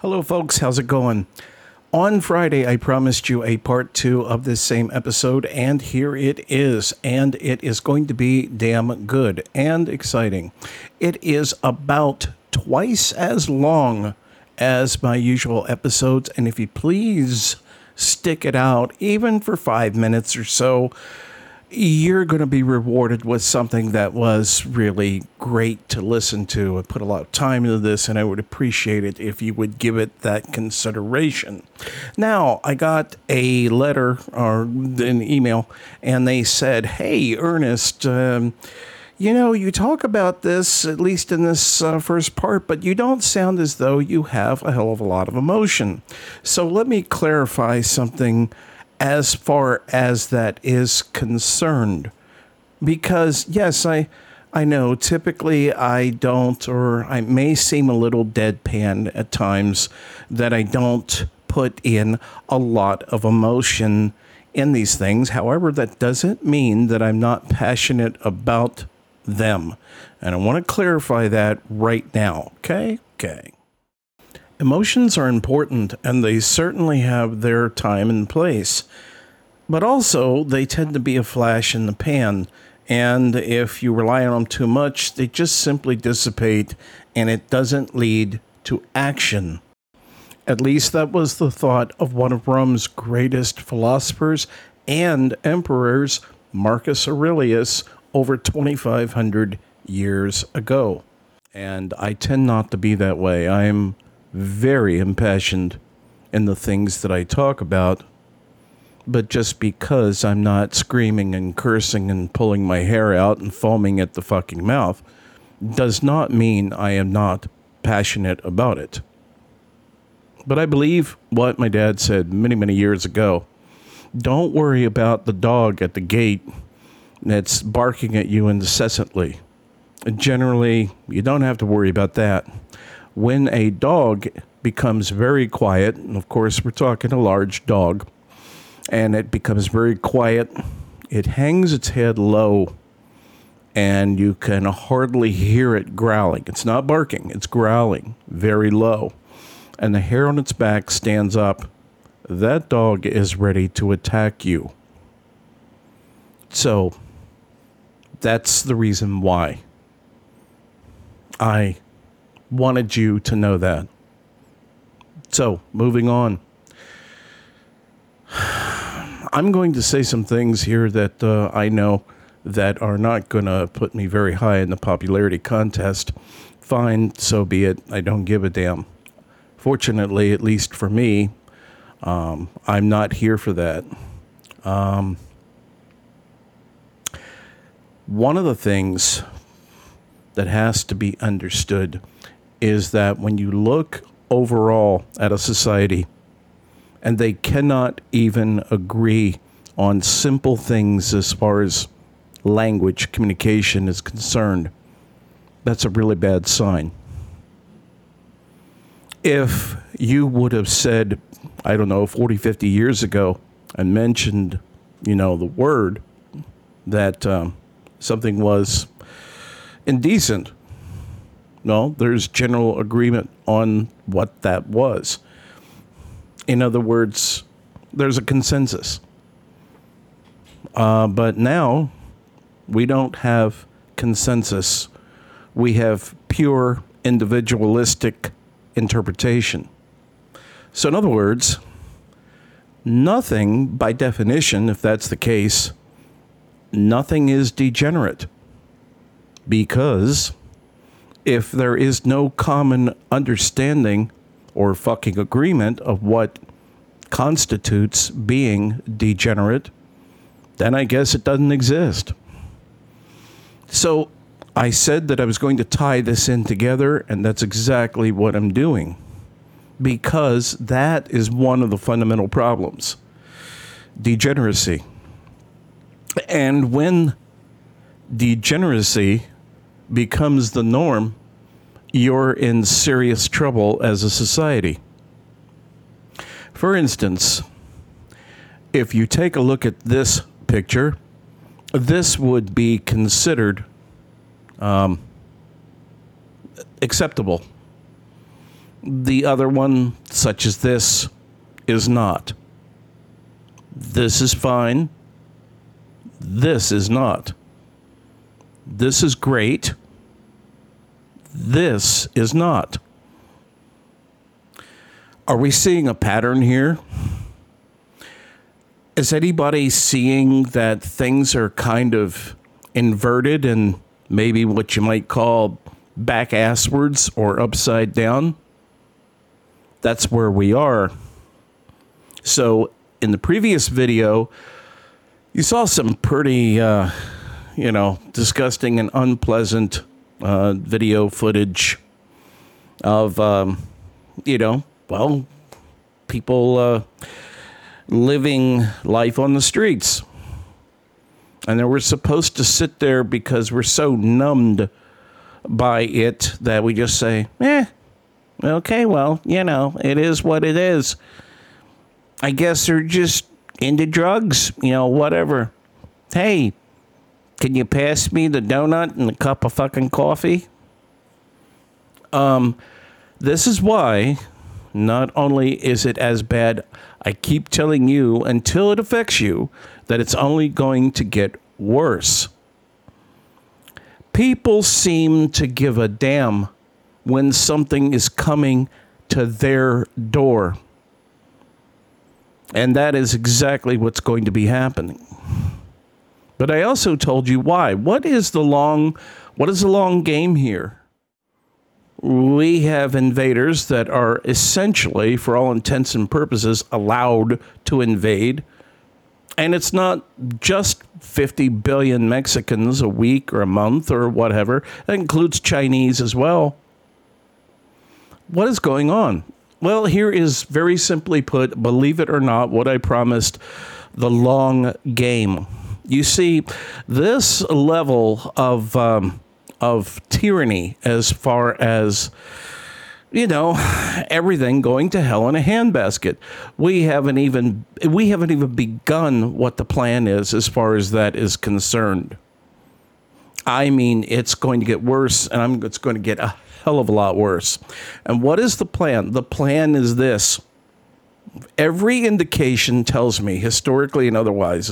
Hello, folks. How's it going? On Friday, I promised you a part 2 of this same episode, and here it is. And it is going to be damn good and exciting. It is about twice as long as my usual episodes, and if you please stick it out, even for 5 minutes or so, you're going to be rewarded with something that was really great to listen to. I put a lot of time into this, and I would appreciate it if you would give it that consideration. Now, I got a letter or an email, and they said, "Hey, Ernest, you talk about this, at least in this first part, but you don't sound as though you have a hell of a lot of emotion. So let me clarify something as far as that is concerned. Because, yes, I know typically I don't, or I may seem a little deadpan at times, that I don't put in a lot of emotion in these things. However, that doesn't mean that I'm not passionate about them. And I want to clarify that right now. Okay? Emotions are important, and they certainly have their time and place. But also, they tend to be a flash in the pan. And if you rely on them too much, they just simply dissipate, and it doesn't lead to action. At least that was the thought of one of Rome's greatest philosophers and emperors, Marcus Aurelius, over 2,500 years ago. And I tend not to be that way. I'm very impassioned in the things that I talk about, but just because I'm not screaming and cursing and pulling my hair out and foaming at the fucking mouth does not mean I am not passionate about it. But I believe what my dad said many, many years ago. Don't worry about the dog at the gate that's barking at you incessantly. Generally, you don't have to worry about that. When a dog becomes very quiet, and of course we're talking a large dog, and it becomes very quiet, it hangs its head low, and you can hardly hear it growling. It's not barking, it's growling very low. And the hair on its back stands up. That dog is ready to attack you. So, that's the reason why I wanted you to know that. So, moving on. I'm going to say some things here that I know that are not going to put me very high in the popularity contest. Fine, so be it. I don't give a damn. Fortunately, at least for me, I'm not here for that. One of the things that has to be understood is that when you look overall at a society and they cannot even agree on simple things as far as language communication is concerned, that's a really bad sign. If you would have said, 40, 50 years ago and mentioned, the word that something was indecent, no, there's general agreement on what that was. In other words, there's a consensus. But now, we don't have consensus. We have pure individualistic interpretation. So in other words, nothing, by definition, if that's the case, nothing is degenerate. Because if there is no common understanding or fucking agreement of what constitutes being degenerate, then I guess it doesn't exist. So I said that I was going to tie this in together, and that's exactly what I'm doing. Because that is one of the fundamental problems. Degeneracy. And when degeneracy becomes the norm, you're in serious trouble as a society. For instance, if you take a look at this picture, this would be considered acceptable. The other one, such as this, is not. This is fine. This is not. This is great. This is not. Are we seeing a pattern here? Is anybody seeing that things are kind of inverted and maybe what you might call back asswards or upside down? That's where we are. So in the previous video, you saw some pretty, disgusting and unpleasant video footage of, people living life on the streets. And then we're supposed to sit there because we're so numbed by it that we just say, okay, well, it is what it is. I guess they're just into drugs, whatever. Hey, can you pass me the donut and a cup of fucking coffee? This is why not only is it as bad, I keep telling you until it affects you that it's only going to get worse. People seem to give a damn when something is coming to their door. And that is exactly what's going to be happening. But I also told you why. What is the long game here? We have invaders that are essentially, for all intents and purposes, allowed to invade. And it's not just 50 billion Mexicans a week or a month or whatever. That includes Chinese as well. What is going on? Well, here is very simply put, believe it or not, what I promised, the long game. You see, this level of tyranny, as far as, everything going to hell in a handbasket. We haven't even begun what the plan is as far as that is concerned. I mean, it's going to get worse, and it's going to get a hell of a lot worse. And what is the plan? The plan is this. Every indication tells me, historically and otherwise,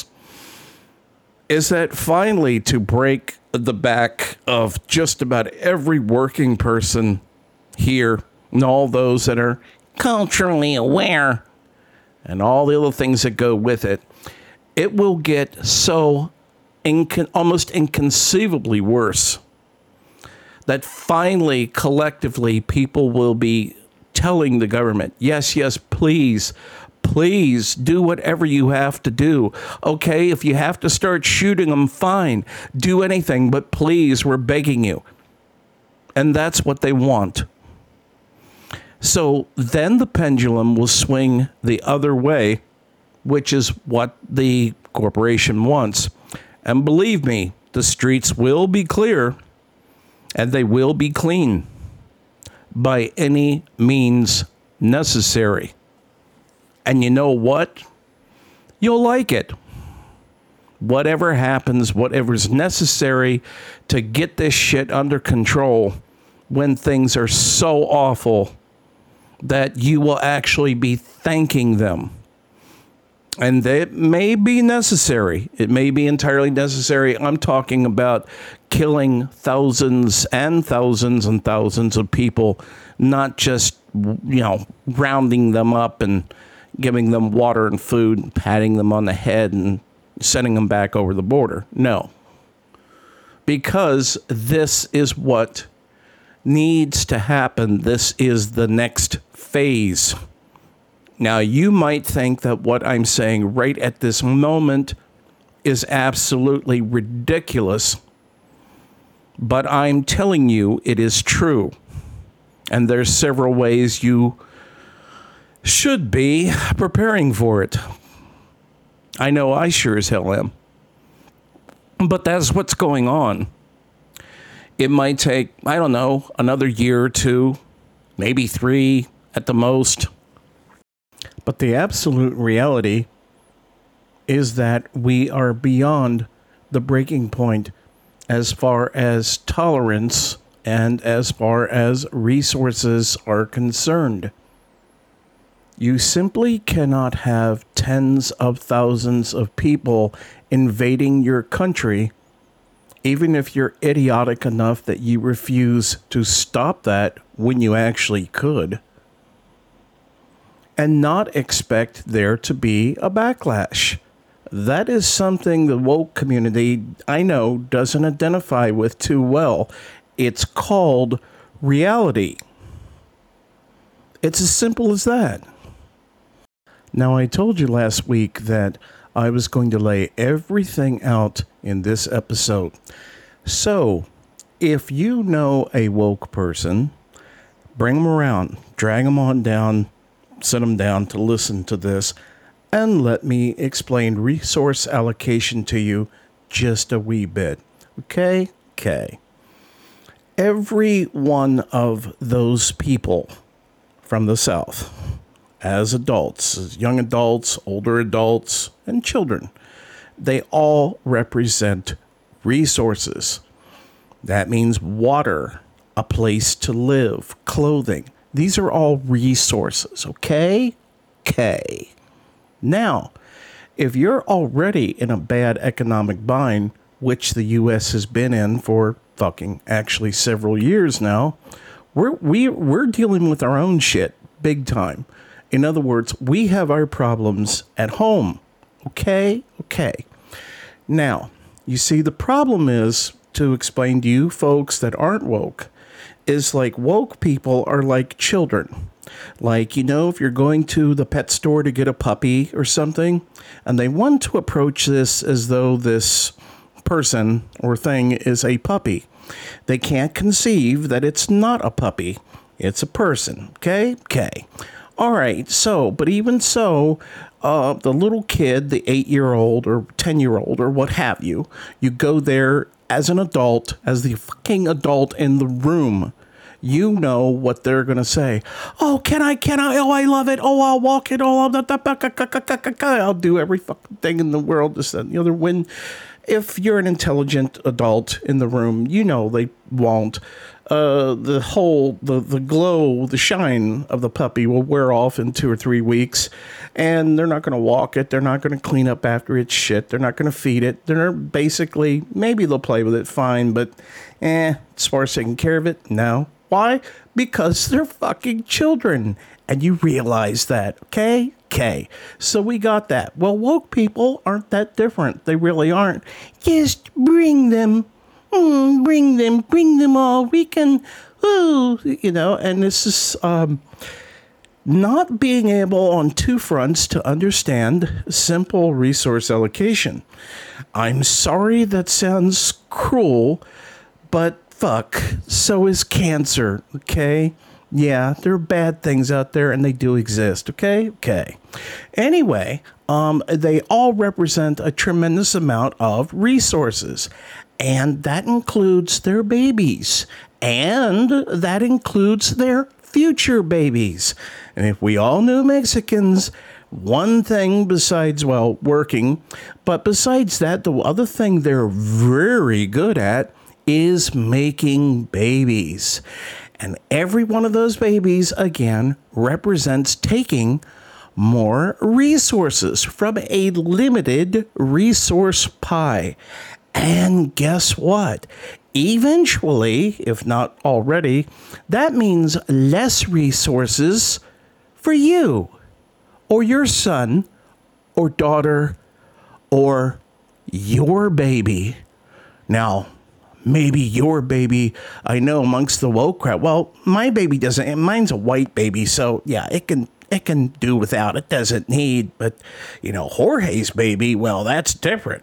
is that finally to break the back of just about every working person here and all those that are culturally aware and all the other things that go with it, it will get so almost inconceivably worse that finally, collectively, people will be telling the government, yes, please do whatever you have to do. Okay, if you have to start shooting them, fine. Do anything, but please, we're begging you. And that's what they want. So then the pendulum will swing the other way, which is what the corporation wants. And believe me, the streets will be clear and they will be clean by any means necessary. And you know what? You'll like it. Whatever happens, whatever's necessary to get this shit under control when things are so awful that you will actually be thanking them. And that may be necessary. It may be entirely necessary. I'm talking about killing thousands and thousands and thousands of people, not just, rounding them up and giving them water and food, and patting them on the head and sending them back over the border. No. Because this is what needs to happen. This is the next phase. Now, you might think that what I'm saying right at this moment is absolutely ridiculous, but I'm telling you it is true. And there's several ways you should be preparing for it. I know I sure as hell am. But that's what's going on. It might take, another year or two, maybe 3 at the most. But the absolute reality is that we are beyond the breaking point as far as tolerance and as far as resources are concerned. You simply cannot have tens of thousands of people invading your country, even if you're idiotic enough that you refuse to stop that when you actually could, and not expect there to be a backlash. That is something the woke community, I know, doesn't identify with too well. It's called reality. It's as simple as that. Now, I told you last week that I was going to lay everything out in this episode. So, if you know a woke person, bring them around, drag them on down, sit them down to listen to this, and let me explain resource allocation to you just a wee bit. Okay? Okay. Every one of those people from the South, as adults, as young adults, older adults, and children, they all represent resources. That means water, a place to live, clothing. These are all resources, okay? Okay. Now, if you're already in a bad economic bind, which the U.S. has been in for actually several years now, we're dealing with our own shit big time. In other words, we have our problems at home. Okay? Okay. Now, you see, the problem is, to explain to you folks that aren't woke, is like woke people are like children. Like, if you're going to the pet store to get a puppy or something, and they want to approach this as though this person or thing is a puppy. They can't conceive that it's not a puppy. It's a person. Okay? Okay. All right, but even so, the little kid, the 8-year-old or 10-year-old or what have you, you go there as an adult, as the fucking adult in the room. You know what they're going to say. Oh, can I? Oh, I love it. Oh, I'll walk it. Oh, I'll do every fucking thing in the world. This, that, and the other. When, if you're an intelligent adult in the room, they won't. The glow, the shine of the puppy will wear off in 2 or 3 weeks, and they're not going to walk it. They're not going to clean up after its shit. They're not going to feed it. They're basically, maybe they'll play with it fine, but as far as taking care of it, no. Why? Because they're fucking children, and you realize that, okay? Okay, so we got that. Well, woke people aren't that different. They really aren't. Just bring them. Bring them all. We can, and this is not being able on two fronts to understand simple resource allocation. I'm sorry that sounds cruel, but fuck, so is cancer, okay? Yeah, there are bad things out there, and they do exist, okay? Okay. Anyway, they all represent a tremendous amount of resources. And that includes their babies. And that includes their future babies. And if we all knew Mexicans, one thing besides, working, but besides that, the other thing they're very good at is making babies. And every one of those babies, again, represents taking more resources from a limited resource pie. And guess what? Eventually, if not already, that means less resources for you or your son or daughter or your baby. Now, maybe your baby, I know amongst the woke crowd, my baby doesn't, mine's a white baby, so yeah, it can do without, it doesn't need, but, Jorge's baby, that's different.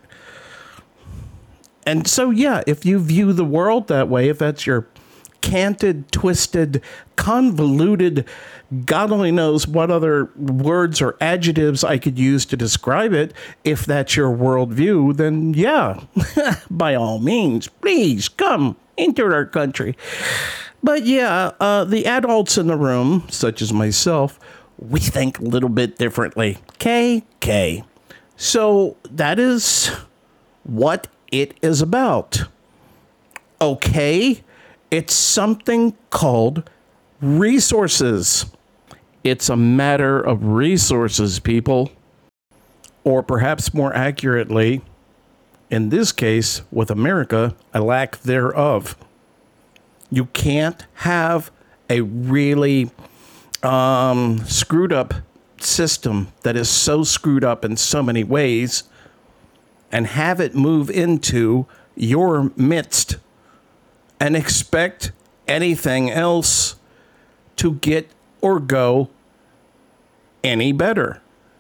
And so, yeah, if you view the world that way, if that's your canted, twisted, convoluted, God only knows what other words or adjectives I could use to describe it, if that's your worldview, then yeah, by all means, please come into our country. But yeah, the adults in the room, such as myself, we think a little bit differently. Okay. So that is what it is about. Okay, It's something called resources. It's a matter of resources, people. Or perhaps more accurately, in this case, with America, a lack thereof. You can't have a really screwed up system that is so screwed up in so many ways and have it move into your midst and expect anything else to get or go any better.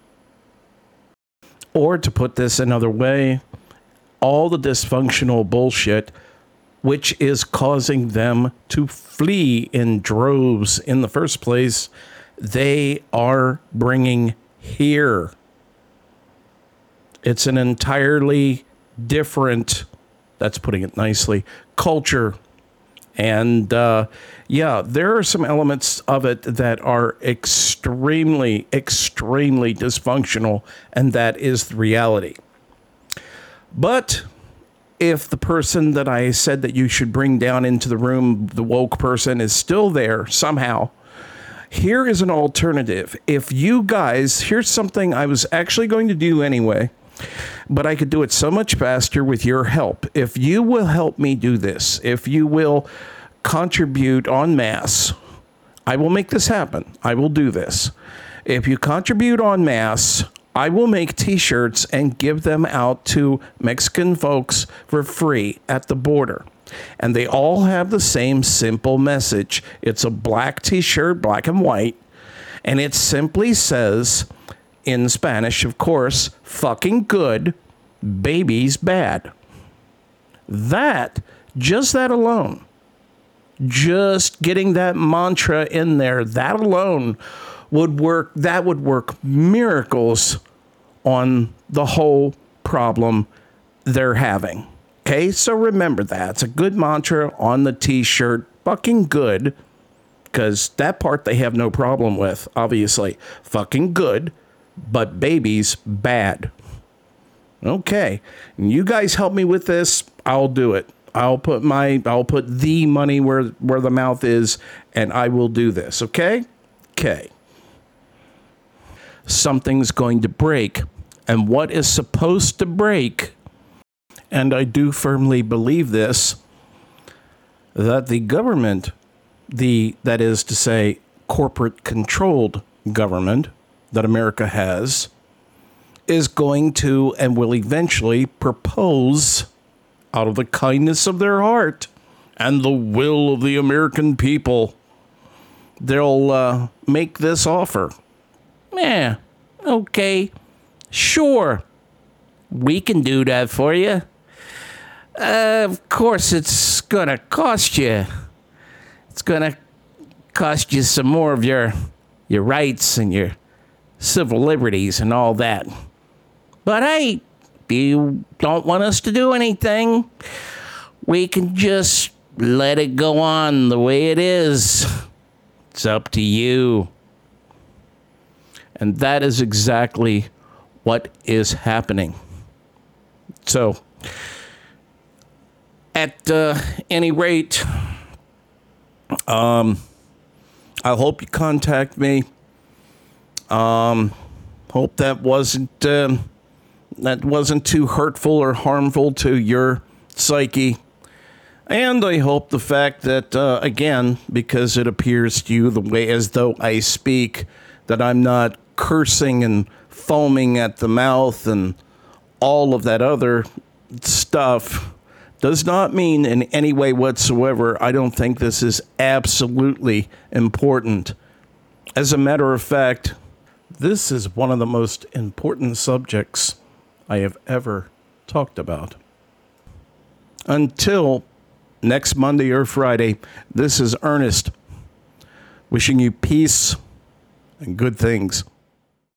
Or to put this another way, all the dysfunctional bullshit which is causing them to flee in droves in the first place, they are bringing here. It's an entirely different, that's putting it nicely, culture. And yeah, there are some elements of it that are extremely, extremely dysfunctional, and that is the reality. But if the person that I said that you should bring down into the room, the woke person, is still there somehow, here is an alternative. If you guys, here's something I was actually going to do anyway, but I could do it so much faster with your help. If you will help me do this, if you will contribute en masse, I will make this happen. I will do this. If you contribute en masse, I will make t-shirts and give them out to Mexican folks for free at the border. And they all have the same simple message. It's a black t-shirt, black and white, and it simply says, in Spanish, of course, fucking good, baby's bad. That, just that alone, just getting that mantra in there, that alone would work. That would work miracles on the whole problem they're having. Okay, so remember that. It's a good mantra on the t-shirt. Fucking good, because that part they have no problem with, obviously. Fucking good, but baby's bad. Okay, and you guys help me with this, I'll do it. I'll put the money where the mouth is, and I will do this, okay? Okay. Something's going to break, and what is supposed to break, and I do firmly believe this, that the government, that is to say, corporate-controlled government that America has, is going to and will eventually propose, out of the kindness of their heart and the will of the American people, they'll make this offer. Yeah, okay, sure, we can do that for you. Of course, it's going to cost you. It's going to cost you some more of your rights and your civil liberties and all that. But hey, if you don't want us to do anything, we can just let it go on the way it is. It's up to you. And that is exactly what is happening. So, at any rate, I hope you contact me. Hope that wasn't too hurtful or harmful to your psyche. And I hope the fact that, again, because it appears to you the way as though I speak, that I'm not cursing and foaming at the mouth and all of that other stuff, does not mean in any way whatsoever I don't think this is absolutely important. As a matter of fact, this is one of the most important subjects I have ever talked about. Until next Monday or Friday, this is Ernest, wishing you peace and good things.